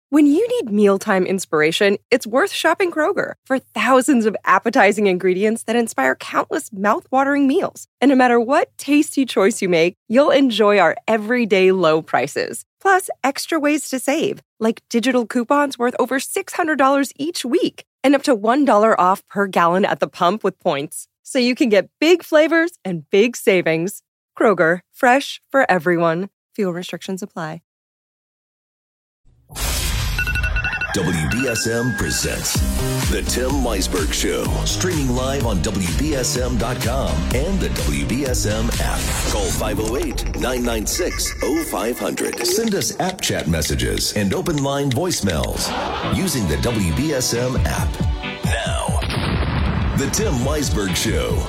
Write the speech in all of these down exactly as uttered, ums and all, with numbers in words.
When you need mealtime inspiration, it's worth shopping Kroger for thousands of appetizing ingredients that inspire countless mouth-watering meals. And no matter what tasty choice you make, you'll enjoy our everyday low prices. Plus, extra ways to save, like digital coupons worth over six hundred dollars each week and up to one dollar off per gallon at the pump with points. So you can get big flavors and big savings. Kroger, fresh for everyone. Fuel restrictions apply. W B S M presents The Tim Weisberg Show. Streaming live on W B S M dot com and the W B S M app. Call five oh eight, nine nine six, oh five hundred. Send us app chat messages and open line voicemails using the W B S M app. Now, The Tim Weisberg Show.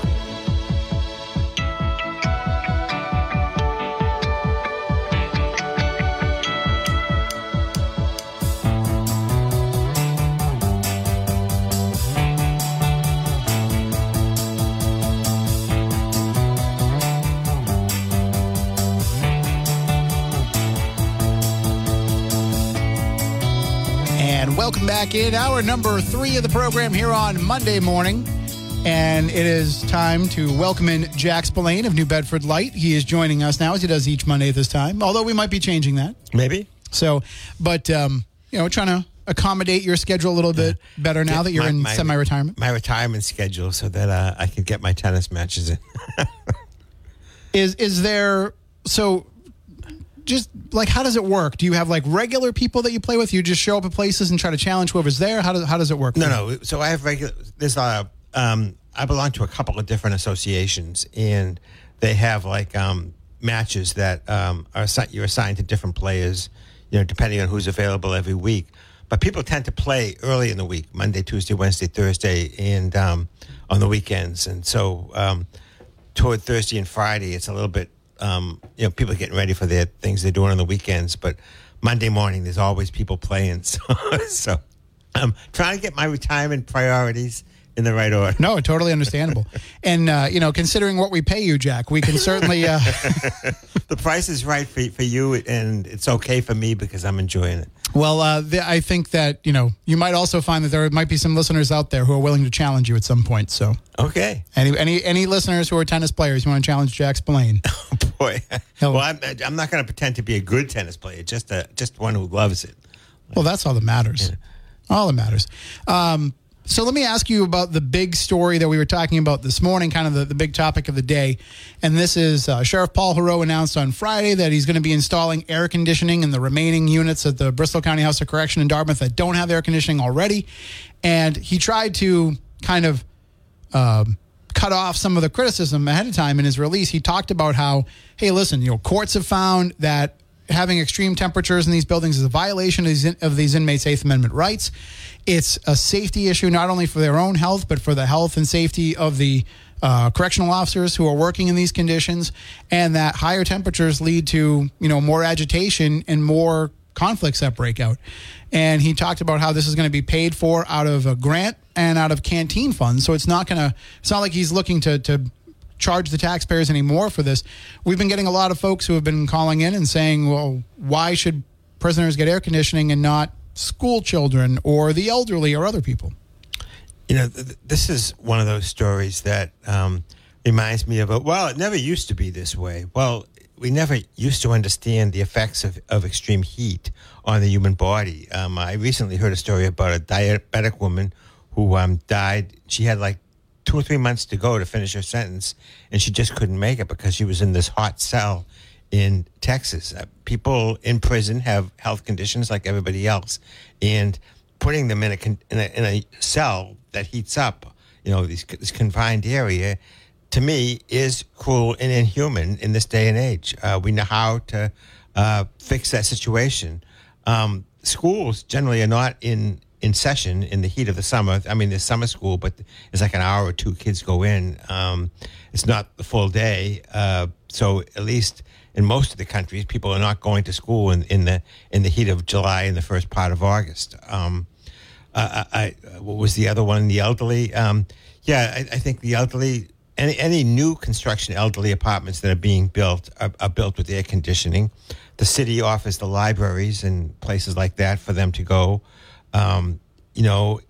Welcome back in hour number three of the program here on Monday morning. And it is time to welcome in Jack Spillane of New Bedford Light. He is joining us now, as he does each Monday at this time, although we might be changing that. Maybe. So, but, um, you know, trying to accommodate your schedule a little bit better now that you're my, in my, semi-retirement. My retirement schedule so that uh, I can get my tennis matches in. is is there, so... Just like, how does it work? Do you have like regular people that you play with? You just show up at places and try to challenge whoever's there? How does how does it work? No, no. So I have regular. There's a. Um, I belong to a couple of different associations, and they have like um, matches that um, are assi- you're assigned to different players, you know, depending on who's available every week. But people tend to play early in the week: Monday, Tuesday, Wednesday, Thursday, and um, on the weekends. And so um, toward Thursday and Friday, it's a little bit. Um, you know, people are getting ready for their things they're doing on the weekends, but Monday morning, there's always people playing. So, so I'm trying to get my retirement priorities in the right order. No, totally understandable. And, uh, you know, considering what we pay you, Jack, we can certainly... Uh... The price is right for, for you, and it's okay for me because I'm enjoying it. Well, uh, the, I think that, you know, you might also find that there might be some listeners out there who are willing to challenge you at some point. So, okay. Any any any listeners who are tennis players, you want to challenge Jack Spillane? Oh, boy. Well, I'm, I'm not going to pretend to be a good tennis player, just a, just one who loves it. Well, that's all that matters. Yeah. All that matters. Um, so let me ask you about the big story that we were talking about this morning, kind of the, the big topic of the day. And this is uh, Sheriff Paul Heroux announced on Friday that he's going to be installing air conditioning in the remaining units at the Bristol County House of Correction in Dartmouth that don't have air conditioning already. And he tried to kind of um, cut off some of the criticism ahead of time in his release. He talked about how, hey, listen, you know, courts have found that having extreme temperatures in these buildings is a violation of these, in, of these inmates' Eighth Amendment rights. It's a safety issue, not only for their own health, but for the health and safety of the uh, correctional officers who are working in these conditions, and that higher temperatures lead to, you know, more agitation and more conflicts that break out. And he talked about how this is going to be paid for out of a grant and out of canteen funds. So it's not going to, it's not like he's looking to, to charge the taxpayers anymore for this. We've been getting a lot of folks who have been calling in and saying, well, why should prisoners get air conditioning and not school children or the elderly or other people? You know, th- this is one of those stories that um, reminds me of, a, well, it never used to be this way. Well, we never used to understand the effects of, of extreme heat on the human body. Um, I recently heard a story about a diabetic woman who um, died. She had like two or three months to go to finish her sentence, and she just couldn't make it because she was in this hot cell in Texas. Uh, people in prison have health conditions like everybody else, and putting them in a, con- in a in a cell that heats up, you know, these, this confined area, to me, is cruel and inhuman in this day and age. Uh, we know how to uh, fix that situation. Um, schools generally are not in in session in the heat of the summer. I mean, there's summer school, but it's like an hour or two kids go in. Um, it's not the full day. Uh, so at least in most of the countries, people are not going to school in, in the in the heat of July and the first part of August. Um, I, I, what was the other one? The elderly. Um, yeah, I, I think the elderly any any new construction elderly apartments that are being built are, are built with air conditioning. The city offers the libraries and places like that for them to go. Um, you know,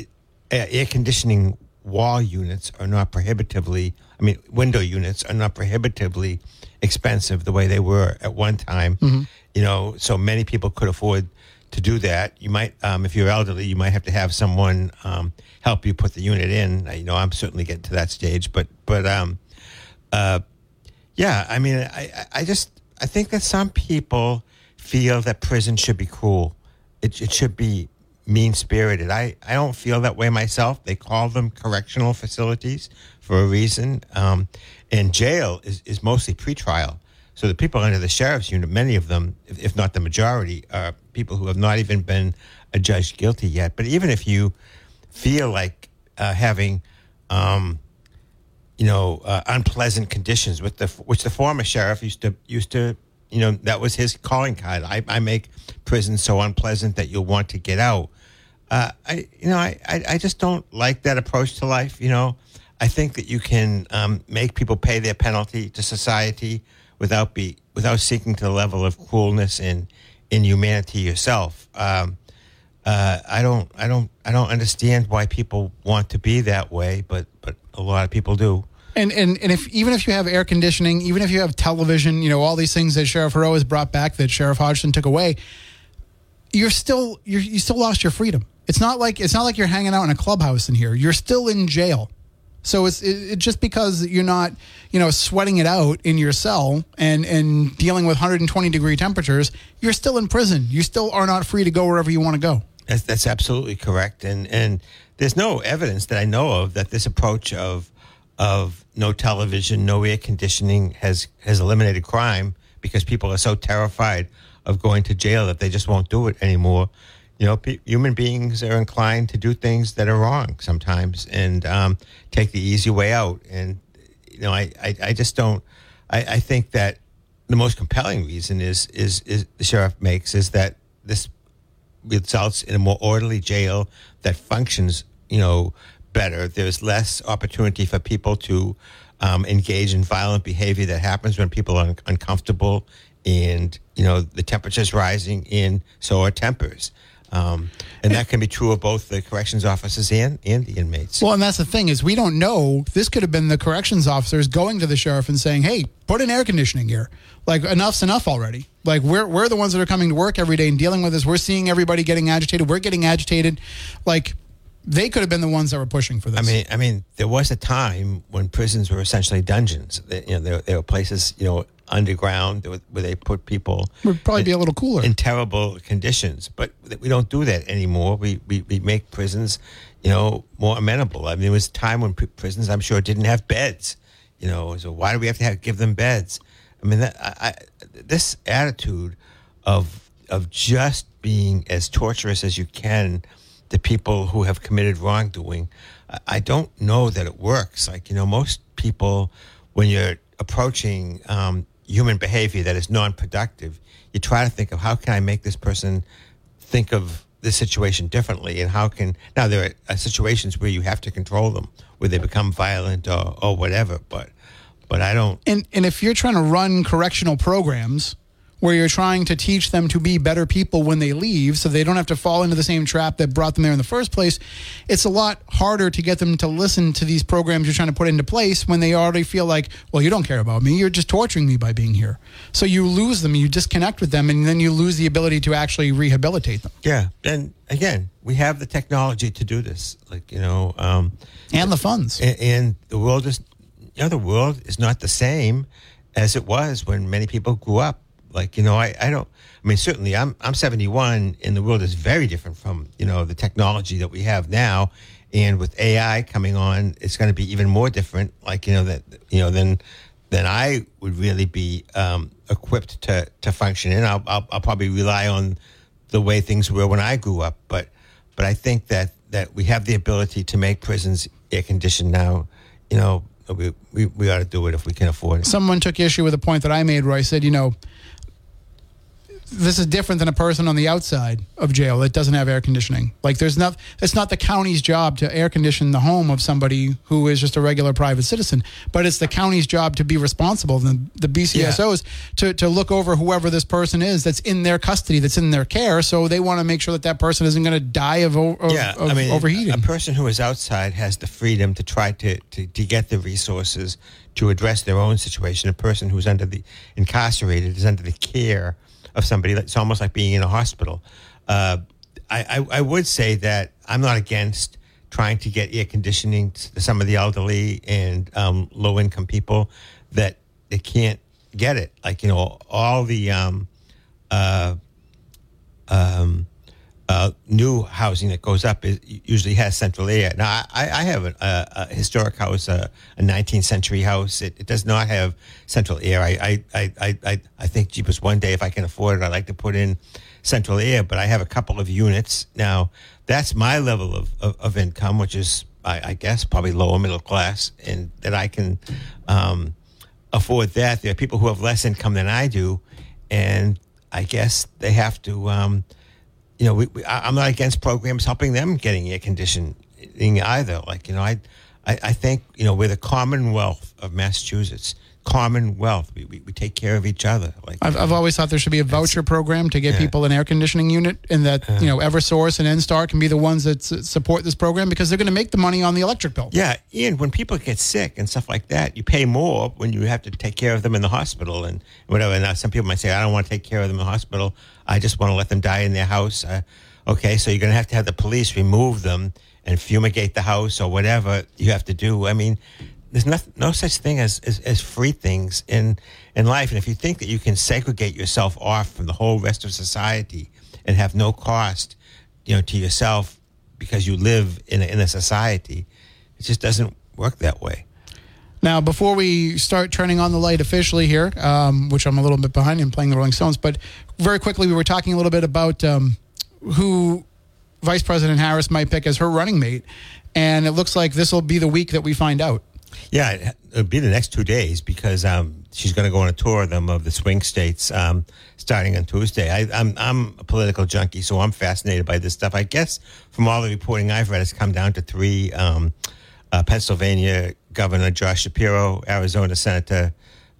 air conditioning wall units are not prohibitively, I mean, window units are not prohibitively expensive the way they were at one time. Mm-hmm. You know, so many people could afford to do that. You might, um, if you're elderly, you might have to have someone um, help you put the unit in. You know, I'm certainly getting to that stage, but, but, um, uh, yeah, I mean, I, I just, I think that some people feel that prison should be cruel. It, it should be mean-spirited. I, I don't feel that way myself. They call them correctional facilities for a reason. Um, and jail is, is mostly pretrial. So the people under the sheriff's unit, many of them, if, if not the majority, are people who have not even been adjudged guilty yet. But even if you feel like uh, having, um, you know, uh, unpleasant conditions, with the which the former sheriff used to used to, you know, that was his calling card. I, I make prison so unpleasant that you'll want to get out. Uh, I, you know, I, I, I just don't like that approach to life. You know, I think that you can um, make people pay their penalty to society without be without seeking to the level of cruelness and inhumanity yourself. Um, uh, I don't, I don't, I don't understand why people want to be that way, but but a lot of people do. And, and and if even if you have air conditioning, even if you have television, you know, all these things that Sheriff Heroux has brought back that Sheriff Hodgson took away, you're still you're, you still lost your freedom. It's not like it's not like you're hanging out in a clubhouse in here. You're still in jail. So it's it, it just because you're not, you know, sweating it out in your cell and and dealing with one hundred twenty degree temperatures, you're still in prison. You still are not free to go wherever you want to go. That's, that's absolutely correct. And and there's no evidence that I know of that this approach of of no television, no air conditioning has, has eliminated crime because people are so terrified of going to jail that they just won't do it anymore. You know, pe- human beings are inclined to do things that are wrong sometimes and um, take the easy way out. And, you know, I, I, I just don't, I, I think that the most compelling reason is, is, is the sheriff makes is that this results in a more orderly jail that functions, you know, better. There's less opportunity for people to um, engage in violent behavior that happens when people are un- uncomfortable and, you know, the temperature's rising and so are tempers. Um, and that can be true of both the corrections officers and, and the inmates. Well, and that's the thing is we don't know. This could have been the corrections officers going to the sheriff and saying, hey, put in air conditioning here. Like, enough's enough already. Like, we're, we're the ones that are coming to work every day and dealing with this. We're seeing everybody getting agitated. We're getting agitated. Like, they could have been the ones that were pushing for this. I mean, I mean, there was a time when prisons were essentially dungeons. They, you know, there, there were places, you know, underground where they put people. Would probably in, be a little cooler in terrible conditions. But we don't do that anymore. We we, we make prisons, you know, more amenable. I mean, there was a time when prisons, I'm sure, didn't have beds. You know, so why do we have to have, give them beds? I mean, that, I, I, this attitude of of just being as torturous as you can to people who have committed wrongdoing, I don't know that it works. Like, you know, most people, when you're approaching um, human behavior that is non-productive, you try to think of how can I make this person think of this situation differently, and how can, now there are situations where you have to control them, where they become violent or, or whatever, but but I don't. And and if you're trying to run correctional programs where you're trying to teach them to be better people when they leave so they don't have to fall into the same trap that brought them there in the first place, it's a lot harder to get them to listen to these programs you're trying to put into place when they already feel like, well, you don't care about me. You're just torturing me by being here. So you lose them, you disconnect with them, and then you lose the ability to actually rehabilitate them. Yeah. And again, we have the technology to do this, like, you know. Um, and the funds. And, and the world is, you know, the world is not the same as it was when many people grew up. Like, you know, I, I don't, I mean, certainly I'm I'm seventy-one and the world is very different from, you know, the technology that we have now. And with A I coming on, it's going to be even more different. Like, you know, that, you know, then, then I would really be um, equipped to, to function in. I'll, I'll, I'll probably rely on the way things were when I grew up. But, but I think that, that we have the ability to make prisons air conditioned now. You know, we, we, we ought to do it if we can afford it. Someone took issue with a point that I made where I said, you know, this is different than a person on the outside of jail that doesn't have air conditioning. Like there's not, it's not the county's job to air condition the home of somebody who is just a regular private citizen, but it's the county's job to be responsible, the, the B C S Os, yeah. to, to look over whoever this person is that's in their custody, that's in their care. So they want to make sure that that person isn't going to die of, of, yeah, of I mean, overheating. A person who is outside has the freedom to try to, to, to get the resources to address their own situation. A person who's under the incarcerated is under the care of somebody. It's almost like being in a hospital. Uh, I, I, I would say that I'm not against trying to get air conditioning to some of the elderly and um, low-income people that they can't get it. Like, you know, all the um, uh, um, uh, new housing that goes up is, usually has central air. Now, I, I have a, a, a historic house, a, a nineteenth century house. It, it does not have central air. I, I, I, I, I think, jeepers, one day if I can afford it, I'd like to put in central air, but I have a couple of units. Now, that's my level of, of, of income, which is, I, I guess, probably lower middle class, and that I can um, afford that. There are people who have less income than I do, and I guess they have to... Um, You know, we, we, I'm not against programs helping them getting air conditioning either. Like, you know, I, I, I think, you know, we're the Commonwealth of Massachusetts. Commonwealth. We, we, we take care of each other. Like, I've, I've always thought there should be a voucher program to get yeah. people an air conditioning unit, and that, uh, you know, Eversource and N-Star can be the ones that s- support this program because they're going to make the money on the electric bill. Yeah, and when people get sick and stuff like that, you pay more when you have to take care of them in the hospital and whatever. Now, some people might say, I don't want to take care of them in the hospital. I just want to let them die in their house. Uh, okay, so you're going to have to have the police remove them and fumigate the house or whatever you have to do. I mean, there's no, no such thing as, as, as free things in, in life. And if you think that you can segregate yourself off from the whole rest of society and have no cost, you know, to yourself because you live in a, in a society, it just doesn't work that way. Now, before we start turning on the light officially here, um, which I'm a little bit behind in playing the Rolling Stones, but very quickly we were talking a little bit about um, who Vice President Harris might pick as her running mate, and it looks like this will be the week that we find out. Yeah, it'll be the next two days because um, she's going to go on a tour of them of the swing states um, starting on Tuesday. I, I'm I'm a political junkie, so I'm fascinated by this stuff. I guess from all the reporting I've read, it's come down to three: um, uh, Pennsylvania Governor Josh Shapiro, Arizona Senator,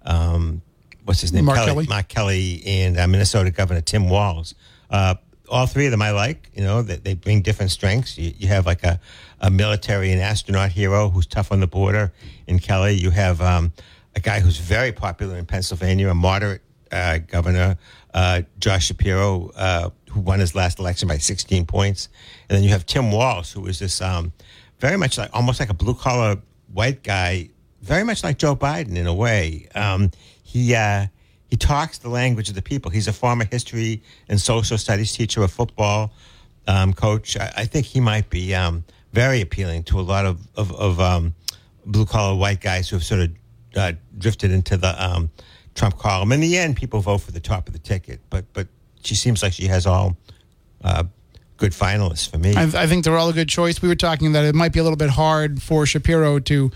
um, what's his name, Mark Kelly, Kelly, Mark Kelly, and uh, Minnesota Governor Tim Walz. Uh, all three of them I like. You know, they, they bring different strengths. You, you have like a, a military and astronaut hero who's tough on the border in Kelly. You have um, a guy who's very popular in Pennsylvania, a moderate uh, governor, uh, Josh Shapiro, uh, who won his last election by sixteen points. And then you have Tim Walz, who is this um, very much like, almost like a blue-collar white guy, very much like Joe Biden in a way. Um, he... Uh, He talks the language of the people. He's a former history and social studies teacher, a football um, coach. I, I think he might be um, very appealing to a lot of, of, of um, blue-collar white guys who have sort of uh, drifted into the um, Trump column. In the end, people vote for the top of the ticket, but but she seems like she has all uh, good finalists for me. I, I think they're all a good choice. We were talking that it might be a little bit hard for Shapiro to,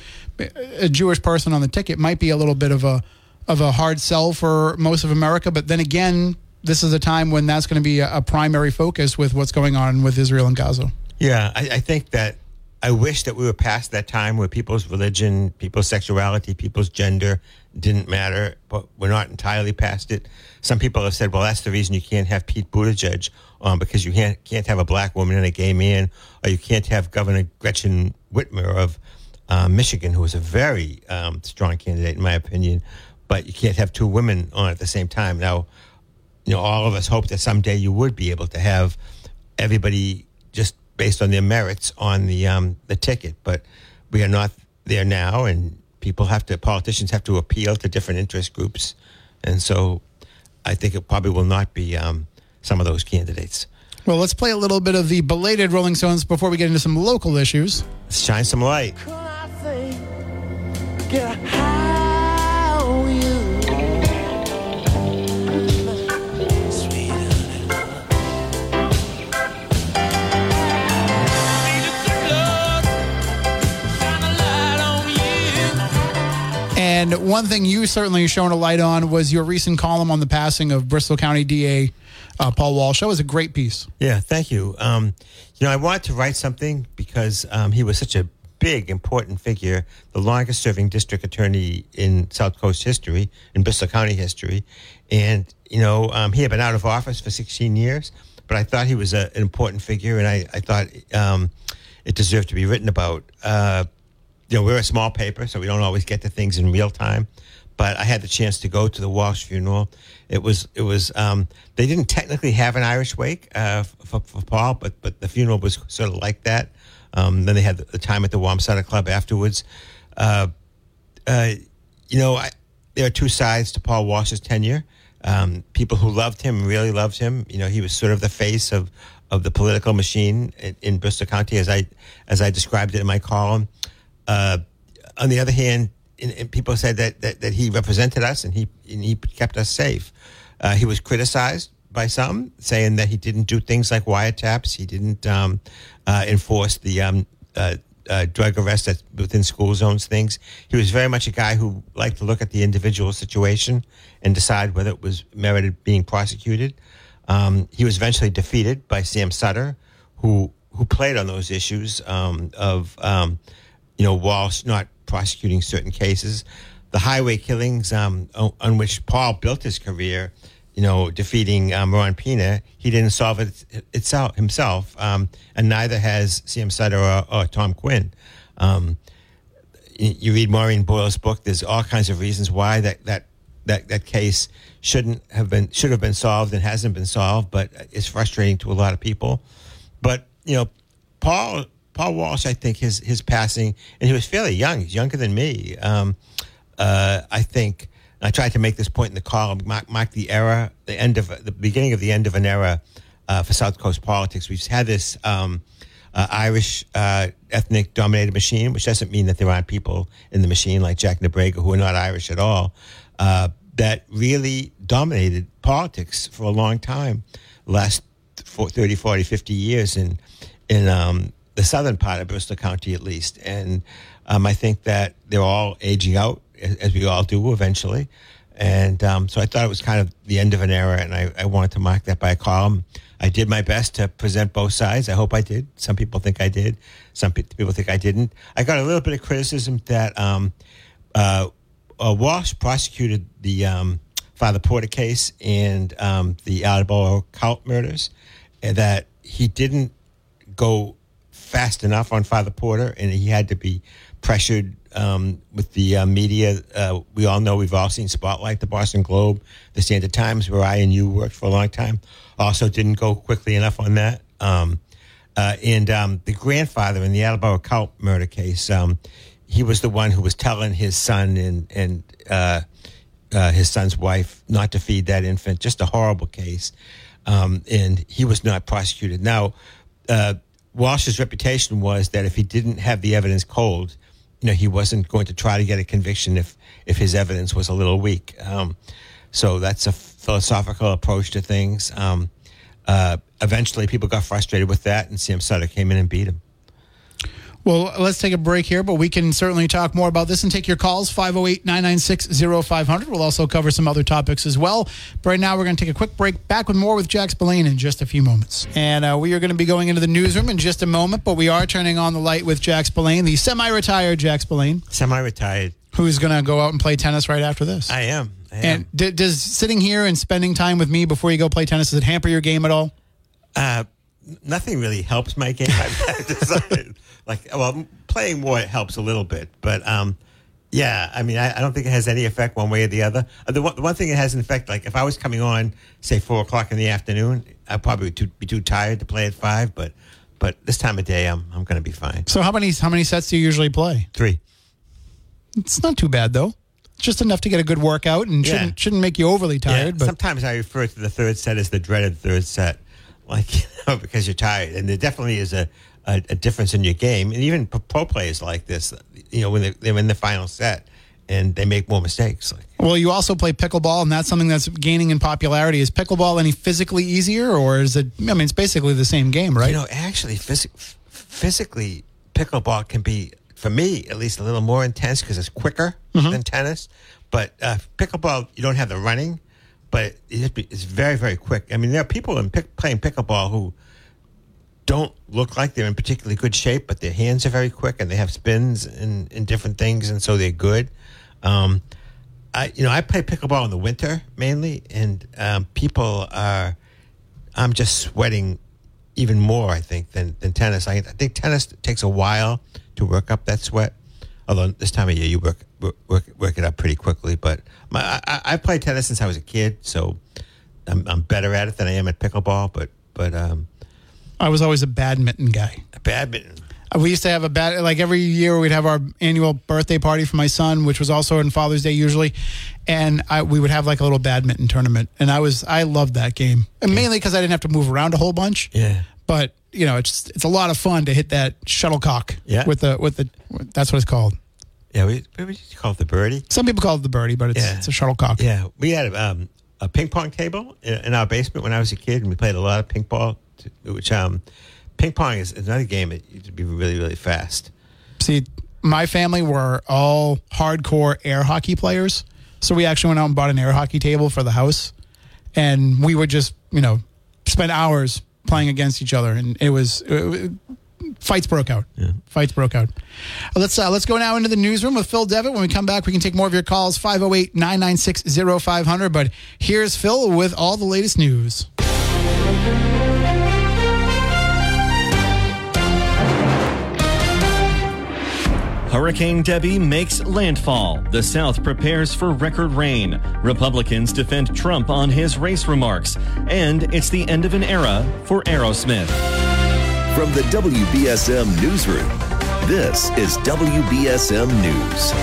a Jewish person on the ticket might be a little bit of a of a hard sell for most of America. But then again, this is a time when that's going to be a, a primary focus with what's going on with Israel and Gaza. Yeah, I, I think that I wish that we were past that time where people's religion, people's sexuality, people's gender didn't matter, but we're not entirely past it. Some people have said, well, that's the reason you can't have Pete Buttigieg um, because you can't, can't have a black woman and a gay man, or you can't have Governor Gretchen Whitmer of uh, Michigan, who is a very um, strong candidate, in my opinion. But you can't have two women on at the same time. Now, you know, all of us hope that someday you would be able to have everybody just based on their merits on the um, the ticket. But we are not there now, and people have to, politicians have to appeal to different interest groups. And so I think it probably will not be um, some of those candidates. Well, let's play a little bit of the belated Rolling Stones before we get into some local issues. Let's shine some light. And one thing you certainly shone a light on was your recent column on the passing of Bristol County D A uh, Paul Walsh. That was a great piece. Yeah, thank you. Um, you know, I wanted to write something because um, he was such a big, important figure, the longest-serving district attorney in South Coast history, in Bristol County history. And, you know, um, he had been out of office for sixteen years, but I thought he was a, an important figure, and I, I thought um, it deserved to be written about. Uh, you know, we're a small paper, so we don't always get to things in real time. But I had the chance to go to the Walsh funeral. It was, it was. Um, they didn't technically have an Irish wake uh, for, for Paul, but but the funeral was sort of like that. Um, then they had the time at the Wamsutta Club afterwards. Uh, uh, you know, I, there are two sides to Paul Walsh's tenure. Um, people who loved him, really loved him. You know, he was sort of the face of, of the political machine in, in Bristol County, as I as I described it in my column. Uh, on the other hand, in, in people said that, that that he represented us and he and he kept us safe. Uh, he was criticized by some, saying that he didn't do things like wiretaps. He didn't um, uh, enforce the um, uh, uh, drug arrest that's within school zones things. He was very much a guy who liked to look at the individual situation and decide whether it was merited being prosecuted. Um, he was eventually defeated by Sam Sutter, who who played on those issues um, of, um, you know, Walsh not prosecuting certain cases. The highway killings um, on, on which Paul built his career, you know, defeating um, Ron Pena, he didn't solve it itself himself, um, and neither has Sam Sutter or, or Tom Quinn. Um, you, you read Maureen Boyle's book. There's all kinds of reasons why that that that that case shouldn't have been should have been solved and hasn't been solved, but it's frustrating to a lot of people. But you know, Paul Paul Walsh, I think his his passing, and he was fairly young. He's younger than me. Um, uh, I think. I tried to make this point in the column, mark, mark the era, the end of the beginning of the end of an era uh, for South Coast politics. We've had this um, uh, Irish uh, ethnic dominated machine, which doesn't mean that there aren't people in the machine like Jack Nebrega who are not Irish at all, uh, that really dominated politics for a long time, last thirty, forty, fifty years in in um, the southern part of Bristol County at least. And um, I think that they're all aging out, as we all do eventually. And um, so I thought it was kind of the end of an era, and I, I wanted to mark that by a column. I did my best to present both sides. I hope I did. Some people think I did. Some pe- people think I didn't. I got a little bit of criticism that um, uh, uh, Walsh prosecuted the um, Father Porter case and um, the Attleboro cult murders, and that he didn't go fast enough on Father Porter, and he had to be pressured um, with the uh, media. Uh, we all know, we've all seen Spotlight, the Boston Globe, the Standard Times, where I and you worked for a long time, also didn't go quickly enough on that. Um, uh, and um, the grandfather in the Attleboro cult murder case, um, he was the one who was telling his son and, and uh, uh, his son's wife not to feed that infant. Just a horrible case. Um, and he was not prosecuted. Now, uh, Walsh's reputation was that if he didn't have the evidence cold, you know, he wasn't going to try to get a conviction if, if his evidence was a little weak. Um, so that's a philosophical approach to things. Um, uh, eventually, people got frustrated with that, and Sam Sutter came in and beat him. Well, let's take a break here, but we can certainly talk more about this and take your calls, five oh eight, nine nine six, oh five hundred. We'll also cover some other topics as well. But right now, we're going to take a quick break. Back with more with Jack Spillane in just a few moments. And uh, we are going to be going into the newsroom in just a moment, but we are turning on the light with Jack Spillane, the semi-retired Jack Spillane. Semi-retired. Who's going to go out and play tennis right after this. I am. I am. And d- does sitting here and spending time with me before you go play tennis, does it hamper your game at all? Uh, nothing really helps my game. I've decided. Like, well, playing more helps a little bit, but um, yeah, I mean, I, I don't think it has any effect one way or the other. Uh, the, one, the one thing it has an effect, like if I was coming on, say four o'clock in the afternoon, I'd probably be too, be too tired to play at five. But but this time of day, I'm I'm going to be fine. So how many how many sets do you usually play? Three. It's not too bad though. It's just enough to get a good workout and shouldn't Yeah. shouldn't make you overly tired. Yeah. But Sometimes I refer to the third set as the dreaded third set, like, you know, because you're tired, and there definitely is a. A, a difference in your game, and even pro players like this, you know, when they're, they're in the final set and they make more mistakes. Like, well, you also play pickleball, and that's something that's gaining in popularity. Is pickleball any physically easier, or is it? I mean, it's basically the same game, right? You know, actually, phys- physically, pickleball can be for me, at least a little more intense because it's quicker mm-hmm. than tennis. But uh, pickleball, you don't have the running, but it's very, very quick. I mean, there are people in pick, playing pickleball who don't look like they're in particularly good shape, but their hands are very quick and they have spins and, and different things, and so they're good. Um, I, you know, I play pickleball in the winter mainly, and um, people are. I'm just sweating even more, I think, than, than tennis. I, I think tennis takes a while to work up that sweat. Although this time of year you work work work it up pretty quickly. But my, I, I played tennis since I was a kid, so I'm, I'm better at it than I am at pickleball. But but um, I was always a badminton guy. Badminton. We used to have a bad like every year we'd have our annual birthday party for my son, which was also on Father's Day usually, and I, we would have like a little badminton tournament, and I was I loved that game, and mainly because I didn't have to move around a whole bunch. Yeah. But you know, it's it's a lot of fun to hit that shuttlecock. Yeah. With the with the that's what it's called. Yeah, we we call it the birdie. Some people call it the birdie, but it's yeah. it's a shuttlecock. Yeah, we had um, a ping pong table in, in our basement when I was a kid, and we played a lot of ping pong, which um. Ping pong is another game that you to be really, really fast. See, my family were all hardcore air hockey players. So we actually went out and bought an air hockey table for the house. And we would just, you know, spend hours playing against each other. And it was, it, fights broke out. Yeah. Fights broke out. Let's uh, let's go now into the newsroom with Phil Devitt. When we come back, we can take more of your calls, five oh eight, nine nine six, oh five hundred. But here's Phil with all the latest news. Hurricane Debbie makes landfall. The South prepares for record rain. Republicans defend Trump on his race remarks. And it's the end of an era for Aerosmith. From the W B S M Newsroom, this is W B S M News.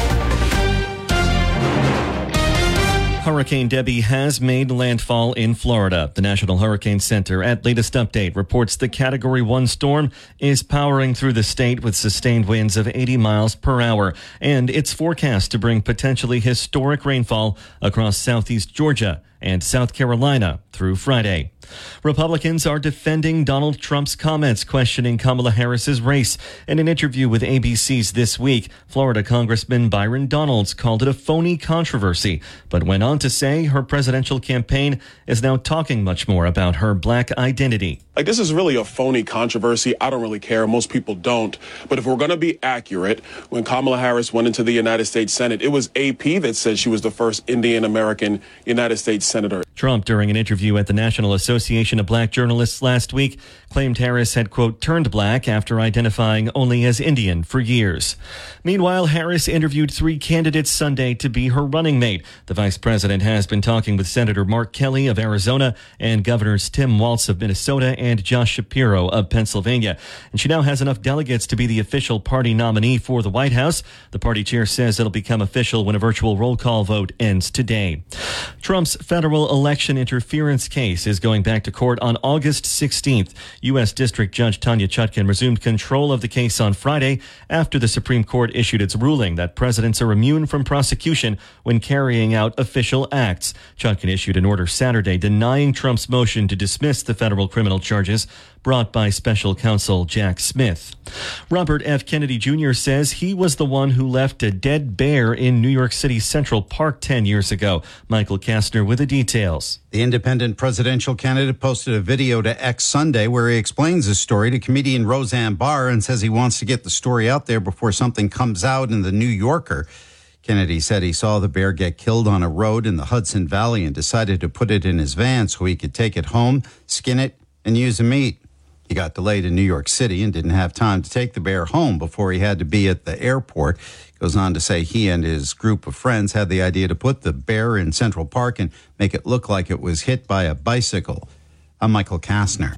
Hurricane Debbie has made landfall in Florida. The National Hurricane Center at latest update reports the Category one storm is powering through the state with sustained winds of eighty miles per hour, and it's forecast to bring potentially historic rainfall across southeast Georgia and South Carolina through Friday. Republicans are defending Donald Trump's comments questioning Kamala Harris's race. In an interview with A B C's This Week, Florida Congressman Byron Donalds called it a phony controversy, but went on to say her presidential campaign is now talking much more about her black identity. Like, this is really a phony controversy. I don't really care. Most people don't. But if we're going to be accurate, when Kamala Harris went into the United States Senate, it was A P that said she was the first Indian American United States Senator. Trump, during an interview at the National Association of Black Journalists last week, claimed Harris had, quote, turned black after identifying only as Indian for years. Meanwhile, Harris interviewed three candidates Sunday to be her running mate. The vice president has been talking with Senator Mark Kelly of Arizona and Governors Tim Walz of Minnesota and Josh Shapiro of Pennsylvania. And she now has enough delegates to be the official party nominee for the White House. The party chair says it'll become official when a virtual roll call vote ends today. Trump's federal election interference case is going back to court on August sixteenth. U S. District Judge Tanya Chutkan resumed control of the case on Friday after the Supreme Court issued its ruling that presidents are immune from prosecution when carrying out official acts. Chutkan issued an order Saturday denying Trump's motion to dismiss the federal criminal charges brought by special counsel Jack Smith. Robert F. Kennedy Junior says he was the one who left a dead bear in New York City's Central Park ten years ago. Michael Kastner with the details. The independent presidential candidate posted a video to X Sunday where he explains his story to comedian Roseanne Barr and says he wants to get the story out there before something comes out in the New Yorker. Kennedy said he saw the bear get killed on a road in the Hudson Valley and decided to put it in his van so he could take it home, skin it, and use the meat. He got delayed in New York City and didn't have time to take the bear home before he had to be at the airport. He goes on to say he and his group of friends had the idea to put the bear in Central Park and make it look like it was hit by a bicycle. I'm Michael Kastner.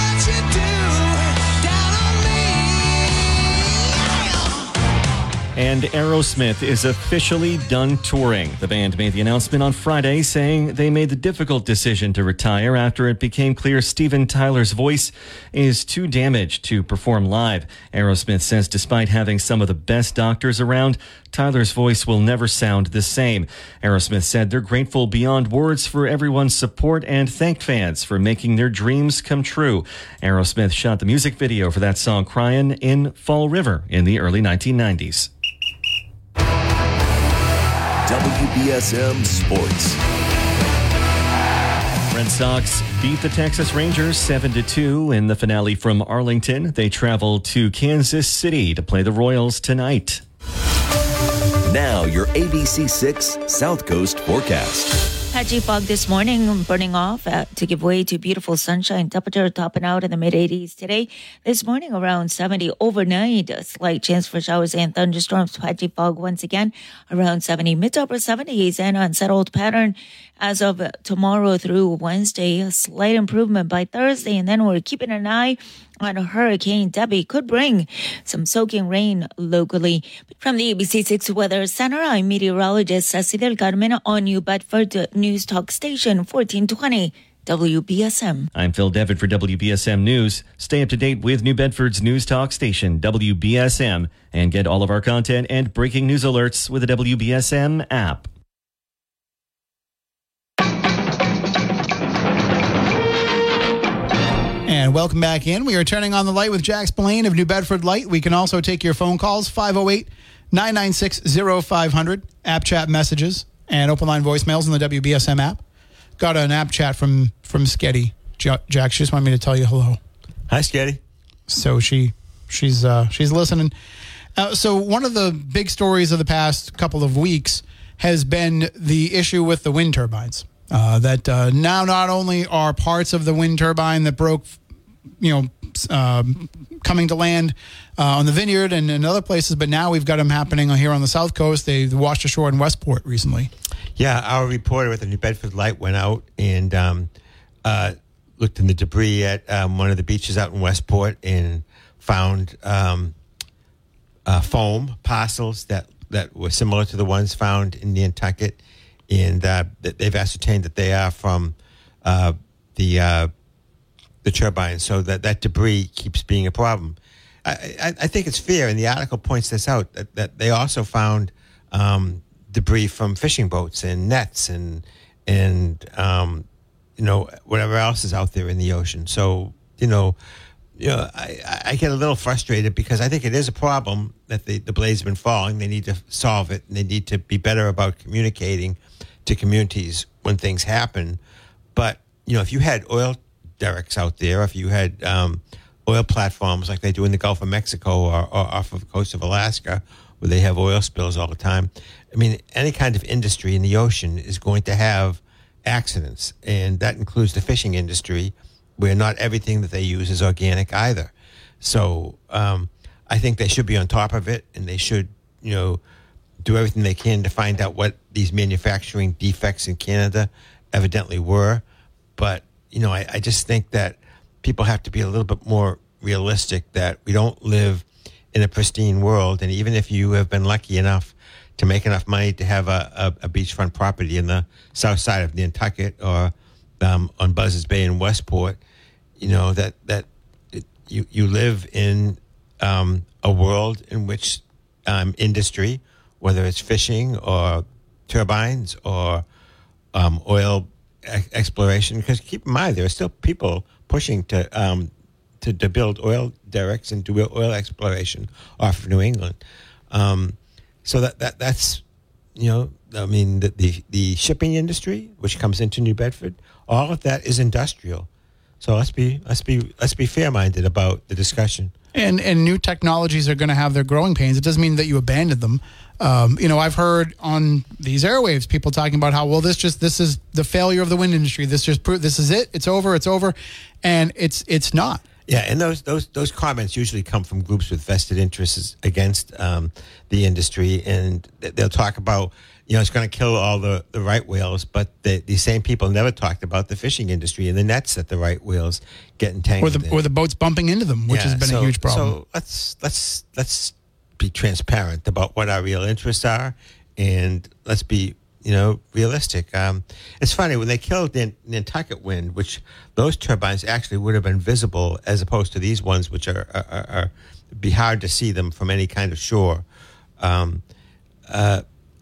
And band Aerosmith is officially done touring. The band made the announcement on Friday, saying they made the difficult decision to retire after it became clear Steven Tyler's voice is too damaged to perform live. Aerosmith says despite having some of the best doctors around, Tyler's voice will never sound the same. Aerosmith said they're grateful beyond words for everyone's support and thanked fans for making their dreams come true. Aerosmith shot the music video for that song Cryin' in Fall River in the early nineteen nineties. W B S M Sports. Red Sox beat the Texas Rangers seven to two in the finale from Arlington. They travel to Kansas City to play the Royals tonight. Now your A B C six South Coast forecast. Patchy fog this morning, burning off uh, to give way to beautiful sunshine. Temperature topping out in the mid eighties today. This morning around seventy. Overnight, a slight chance for showers and thunderstorms. Patchy fog once again around seventy. Mid to upper seventies and unsettled pattern as of tomorrow through Wednesday. A slight improvement by Thursday, and then we're keeping an eye on Hurricane Debbie. Could bring some soaking rain locally. From the A B C six Weather Center, I'm meteorologist Ceci Del Carmen on New Bedford News Talk Station fourteen twenty W B S M. I'm Phil Devitt for W B S M News. Stay up to date with New Bedford's News Talk Station, W B S M, and get all of our content and breaking news alerts with the W B S M app. And welcome back in. We are turning on the light with Jack Spillane of New Bedford Light. We can also take your phone calls, five oh eight, nine nine six, oh five hundred, app chat messages, and open line voicemails in the W B S M app. Got an app chat from, from Sketty. Jack, she just wanted me to tell you hello. Hi, Sketty. So she she's uh, she's listening. Uh, so one of the big stories of the past couple of weeks has been the issue with the wind turbines. Uh, that uh, now not only are parts of the wind turbine that broke, you know, uh, coming to land uh, on the Vineyard and in other places, but now we've got them happening here on the South Coast. They washed ashore in Westport recently. Yeah, our reporter with the New Bedford Light went out and um, uh, looked in the debris at um, one of the beaches out in Westport and found um, uh, foam parcels that, that were similar to the ones found in Nantucket. And uh, they've ascertained that they are from uh, the uh, the turbines, so that, that debris keeps being a problem. I, I, I think it's fair, and the article points this out, that, that they also found um, debris from fishing boats and nets and and um, you know whatever else is out there in the ocean. So you know, you know, I, I get a little frustrated because I think it is a problem that the, the blades have been falling. They need to solve it, and they need to be better about communicating to communities when things happen. But, you know, if you had oil derricks out there, if you had um, oil platforms like they do in the Gulf of Mexico or, or off of the coast of Alaska, where they have oil spills all the time, I mean, any kind of industry in the ocean is going to have accidents. And that includes the fishing industry, where not everything that they use is organic either. So um, I think they should be on top of it, and they should, you know, do everything they can to find out what these manufacturing defects in Canada evidently were. But, you know, I, I just think that people have to be a little bit more realistic, that we don't live in a pristine world. And even if you have been lucky enough to make enough money to have a, a, a beachfront property in the south side of Nantucket or um, on Buzzards Bay in Westport, you know, that, that it, you, you live in um, a world in which um, industry, whether it's fishing or turbines or um, oil e- exploration, because keep in mind, there are still people pushing to, um, to to build oil derricks and do oil exploration off of New England. Um, so that, that that's, you know, I mean, the, the, the shipping industry, which comes into New Bedford, all of that is industrial. So let's be let's be let's be fair-minded about the discussion. And and new technologies are going to have their growing pains. It doesn't mean that you abandon them. Um, you know, I've heard on these airwaves people talking about how, well, this just this is the failure of the wind industry. This just proved this is it. It's over. It's over, and it's it's not. Yeah, and those those those comments usually come from groups with vested interests against um, the industry, and they'll talk about, you know, it's going to kill all the, the right whales, but the, these same people never talked about the fishing industry and the nets that the right whales get entangled Or the in. or the boats bumping into them, which Yeah, has been so, a huge problem. So let's let's let's be transparent about what our real interests are, and let's be, you know, realistic. Um, it's funny, when they killed Nan- Nantucket Wind, which those turbines actually would have been visible as opposed to these ones, which are, are, are, are be hard to see them from any kind of shore. Um, uh,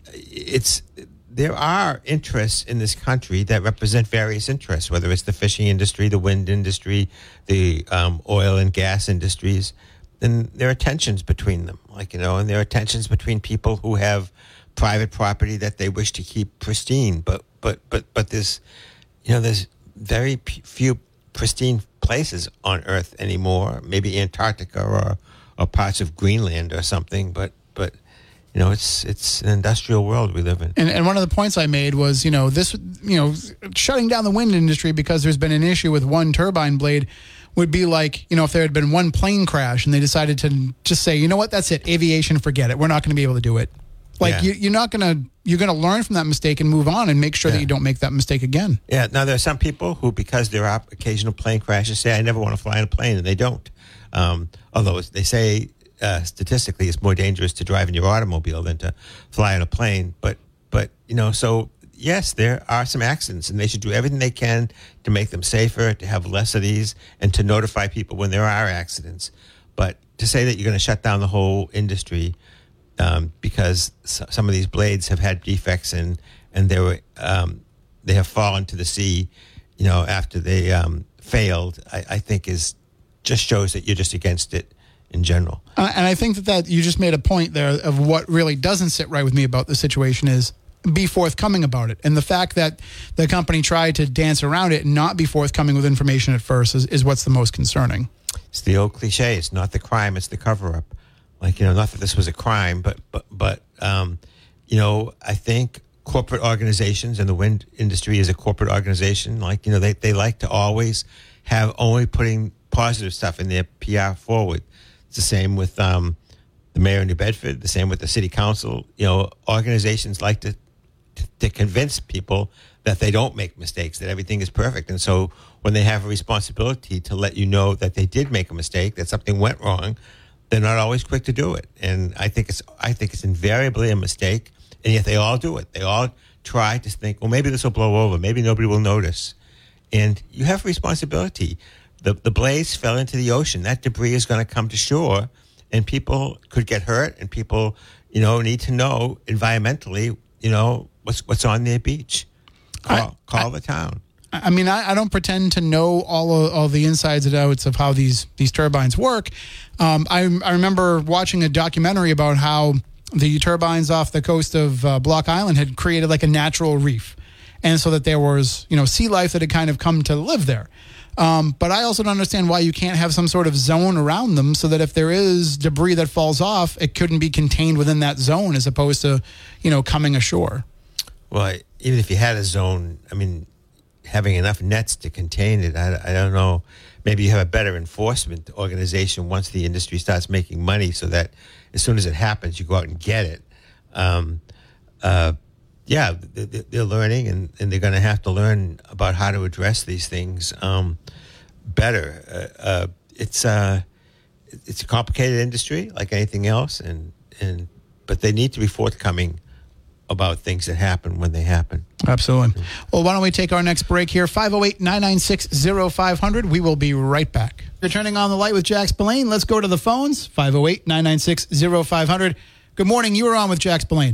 it's there are interests in this country that represent various interests, whether it's the fishing industry, the wind industry, the um, oil and gas industries. And there are tensions between them, like, you know, and there are tensions between people who have private property that they wish to keep pristine, but but but but there's, you know, there's very p- few pristine places on Earth anymore. Maybe Antarctica or or parts of Greenland or something, but but you know, it's it's an industrial world we live in. And, and one of the points I made was, you know, this, you know, shutting down the wind industry because there's been an issue with one turbine blade would be like, you know, if there had been one plane crash and they decided to just say, you know what, that's it, aviation, forget it, we're not going to be able to do it. Like, Yeah. you, you're not going to, you're going to learn from that mistake and move on and make sure Yeah. that you don't make that mistake again. Yeah. Now, there are some people who, because there are occasional plane crashes, say, I never want to fly in a plane, and they don't. Um, although they say uh, statistically it's more dangerous to drive in your automobile than to fly in a plane. But, but you know, so yes, there are some accidents, and they should do everything they can to make them safer, to have less of these, and to notify people when there are accidents. But to say that you're going to shut down the whole industry um, because s- some of these blades have had defects and and they were um, they have fallen to the sea, you know, after they um, failed, I, I think is just shows that you're just against it in general. Uh, and I think that, that you just made a point there of what really doesn't sit right with me about the situation is be forthcoming about it. And the fact that the company tried to dance around it and not be forthcoming with information at first is, is what's the most concerning. It's the old cliche. It's not the crime, it's the cover-up. Like, you know, not that this was a crime, but, but, but um, you know, I think corporate organizations, and the wind industry is a corporate organization, like, you know, they, they like to always have only putting positive stuff in their P R forward. It's the same with um, the mayor of New Bedford, the same with the city council. You know, organizations like to, to, to convince people that they don't make mistakes, that everything is perfect. And so when they have a responsibility to let you know that they did make a mistake, that something went wrong, they're not always quick to do it. And I think it's I think it's invariably a mistake, and yet they all do it. They all try to think, well, maybe this will blow over. Maybe nobody will notice. And you have a responsibility. The, the blades fell into the ocean. That debris is going to come to shore, and people could get hurt, and people, you know, need to know environmentally, you know, what's what's on their beach. Call, I, call I, the town. I mean, I, I don't pretend to know all of, all the insides and outs of how these these turbines work. Um, I, I remember watching a documentary about how the turbines off the coast of uh, Block Island had created like a natural reef, and so that there was, you know, sea life that had kind of come to live there. Um, but I also don't understand why you can't have some sort of zone around them so that if there is debris that falls off, it couldn't be contained within that zone as opposed to, you know, coming ashore. Well, even if you had a zone, I mean, having enough nets to contain it, I, I don't know. Maybe you have a better enforcement organization once the industry starts making money so that as soon as it happens, you go out and get it. Um, uh, yeah, they're learning, and, and they're going to have to learn about how to address these things um, better. Uh, uh, it's uh, it's a complicated industry, like anything else, and and but they need to be forthcoming about things that happen when they happen. Absolutely. Well, why don't we take our next break here? five oh eight, nine nine six, oh five hundred. We will be right back. You're turning on the light with Jack Spillane. Let's go to the phones. five oh eight, nine nine six, oh five hundred. Good morning. You are on with Jack Spillane.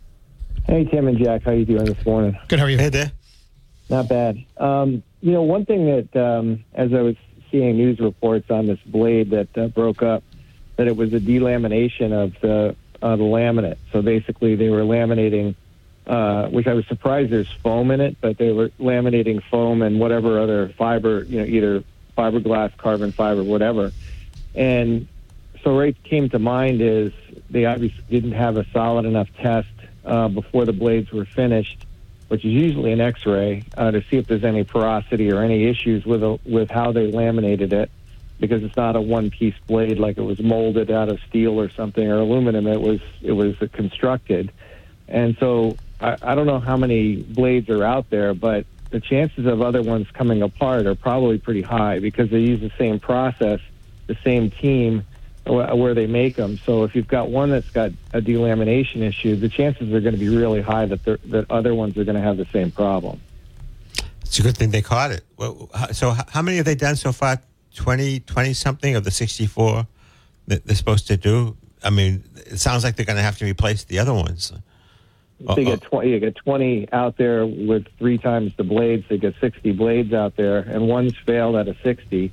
Hey, Tim and Jack. How you doing this morning? Good. How are you? Hey there. Not bad. Um, you know, one thing that, um, as I was seeing news reports on this blade that uh, broke up, that it was a delamination of the uh, the laminate. So basically, they were laminating, uh, which I was surprised there's foam in it, but they were laminating foam and whatever other fiber, you know, either fiberglass, carbon fiber, whatever. And so right came to mind is they obviously didn't have a solid enough test uh, before the blades were finished, which is usually an X-ray, uh, to see if there's any porosity or any issues with a, with how they laminated it, because it's not a one-piece blade like it was molded out of steel or something or aluminum. It was it was constructed, and so I, I don't know how many blades are out there, but the chances of other ones coming apart are probably pretty high because they use the same process, the same team, where they make them. So if you've got one that's got a delamination issue, the chances are going to be really high that that other ones are going to have the same problem. It's a good thing they caught it. Well, so how many have they done so far? twenty, twenty something of the sixty-four that they're supposed to do? I mean, it sounds like they're going to have to replace the other ones. They get twenty. You get twenty out there with three times the blades. They get sixty blades out there, and one's failed out of sixty.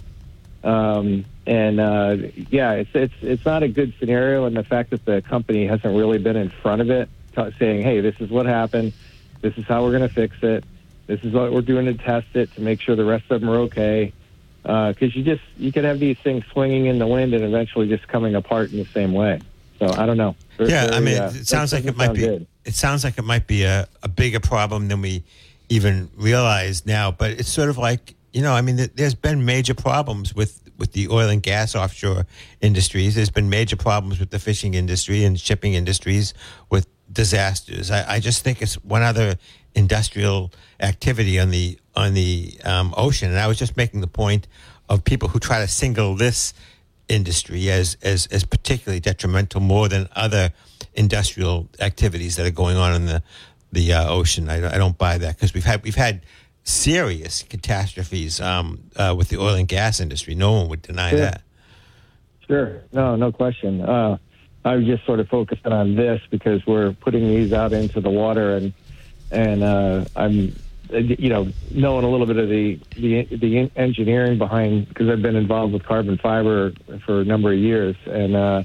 Um, and uh, yeah, it's it's it's not a good scenario. And the fact that the company hasn't really been in front of it, t- saying, "Hey, this is what happened. This is how we're going to fix it. This is what we're doing to test it to make sure the rest of them are okay." Because uh, you just you could have these things swinging in the wind and eventually just coming apart in the same way. So I don't know. Very, yeah, very, I mean, uh, it sounds like it might be. Good. It sounds like it might be a, a bigger problem than we even realize now. But it's sort of like, you know, I mean, th- there's been major problems with, with the oil and gas offshore industries. There's been major problems with the fishing industry and shipping industries with disasters. I, I just think it's one other industrial activity on the on the um, ocean. And I was just making the point of people who try to single this industry as, as, as particularly detrimental more than other industrial activities that are going on in the the uh, ocean. I, I don't buy that because we've had we've had serious catastrophes um, uh, with the oil and gas industry. No one would deny sure. that. Sure, no, no question. Uh, I was just sort of focusing on this because we're putting these out into the water, and and uh, I'm you know knowing a little bit of the the, the engineering behind, because I've been involved with carbon fiber for a number of years, and uh,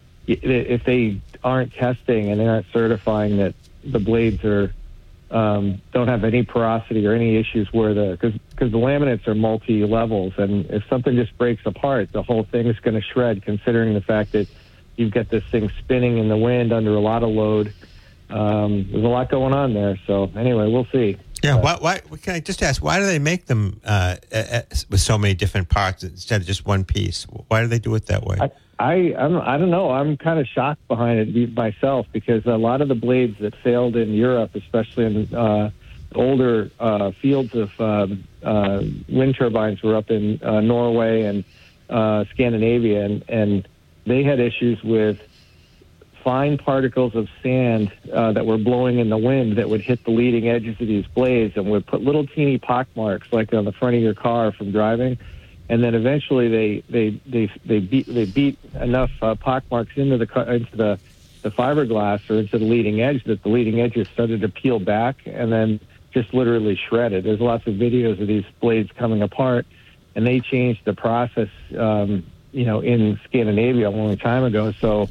if they aren't testing and they aren't certifying that the blades are um, don't have any porosity or any issues where the because because the laminates are multi levels, and if something just breaks apart, the whole thing is going to shred. Considering the fact that you've got this thing spinning in the wind under a lot of load, um, there's a lot going on there. So anyway, we'll see. Yeah, why, why? Can I just ask? Why do they make them uh, uh, with so many different parts instead of just one piece? Why do they do it that way? I, I I'm, I don't know. I'm kind of shocked behind it myself, because a lot of the blades that failed in Europe, especially in uh, older uh, fields of uh, uh, wind turbines, were up in uh, Norway and uh, Scandinavia, and, and they had issues with fine particles of sand uh, that were blowing in the wind that would hit the leading edges of these blades and would put little teeny pock marks like on the front of your car from driving. And then eventually they they they they beat they beat enough uh, pock marks into the into the the fiberglass or into the leading edge that the leading edges started to peel back and then just literally shredded. There's lots of videos of these blades coming apart, and they changed the process, um, you know, in Scandinavia a long time ago. So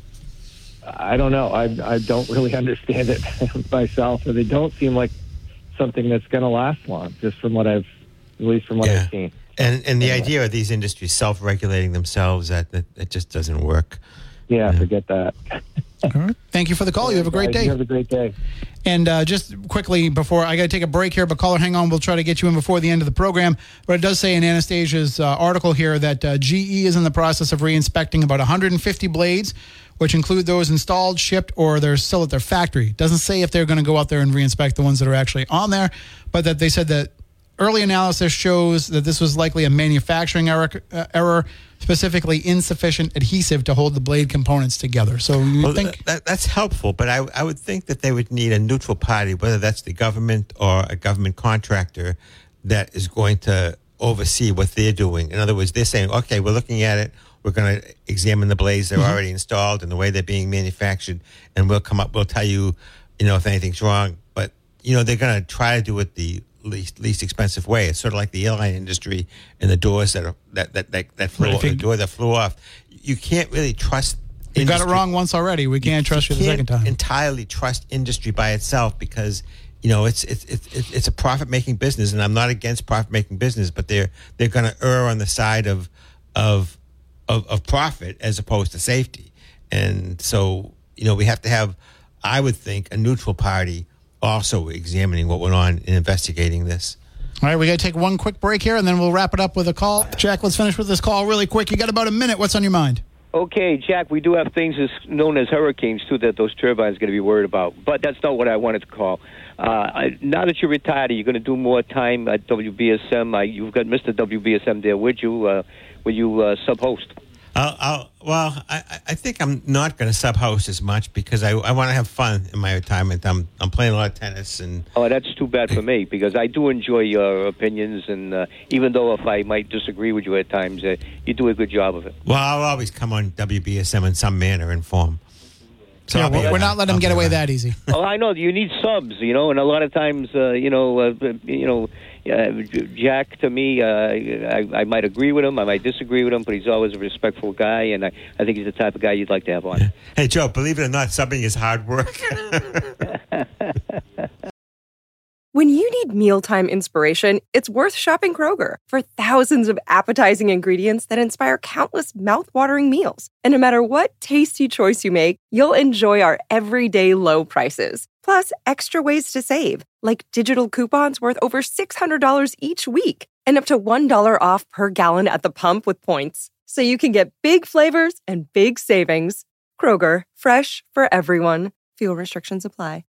I don't know. I I don't really understand it myself, and they don't seem like something that's going to last long, just from what I've, at least from what yeah. I've seen. And and the idea of these industries self-regulating themselves, that, that, that just doesn't work. Yeah, yeah. Forget that. All right. Thank you for the call. You have a great day. You have a great day. And uh, just quickly before, I got to take a break here, but caller, hang on. We'll try to get you in before the end of the program. But it does say in Anastasia's uh, article here that uh, G E is in the process of re-inspecting about one hundred fifty blades, which include those installed, shipped, or they're still at their factory. It doesn't say if they're going to go out there and re-inspect the ones that are actually on there, but that they said that early analysis shows that this was likely a manufacturing error, uh, error, specifically insufficient adhesive to hold the blade components together. So you well, think that, that's helpful, but I, I would think that they would need a neutral party, whether that's the government or a government contractor, that is going to oversee what they're doing. In other words, they're saying, okay, we're looking at it. We're going to examine the blades that are mm-hmm. already installed and the way they're being manufactured, and we'll come up. We'll tell you, you know, if anything's wrong. But you know, they're going to try to do it the least least expensive way. It's sort of like the airline industry and the doors that are that that that, that flew right, the door that flew off. You can't really trust. You industry. got it wrong once already. We can't you, trust you, you the second time. Entirely trust industry by itself, because you know it's it's it's it's a profit making business, and I'm not against profit making business, but they're they're going to err on the side of of Of, of profit as opposed to safety. And so, you know, we have to have, I would think, a neutral party also examining what went on and investigating this. All right, we got to take one quick break here, and then we'll wrap it up with a call. Jack, let's finish with this call really quick. You got about a minute. What's on your mind? Okay, Jack, we do have things as known as hurricanes, too, that those turbines are going to be worried about. But that's not what I wanted to call. Uh, I, now that you're retired, are you going to do more time at W B S M? Uh, you've got Mister W B S M there with you. Uh, will you uh, sub-host? I'll, I'll, well, I, I think I'm not going to sub-host as much because I, I want to have fun in my retirement. I'm I'm playing a lot of tennis. and Oh, that's too bad for me because I do enjoy your opinions, and uh, even though if I might disagree with you at times, uh, you do a good job of it. Well, I'll always come on W B S M in some manner and form. So Yeah, I'll be we're, we're around. not letting I'll them be get away around. that easy. Oh, I know you need subs, you know, and a lot of times, uh, you know, uh, you know, uh, Jack to me, uh, I, I might agree with him, I might disagree with him, but he's always a respectful guy, and I, I think he's the type of guy you'd like to have on. Hey, Joe, believe it or not, subbing is hard work. When you need mealtime inspiration, it's worth shopping Kroger for thousands of appetizing ingredients that inspire countless mouth-watering meals. And no matter what tasty choice you make, you'll enjoy our everyday low prices. Plus, extra ways to save, like digital coupons worth over six hundred dollars each week and up to one dollar off per gallon at the pump with points. So you can get big flavors and big savings. Kroger, fresh for everyone. Fuel restrictions apply.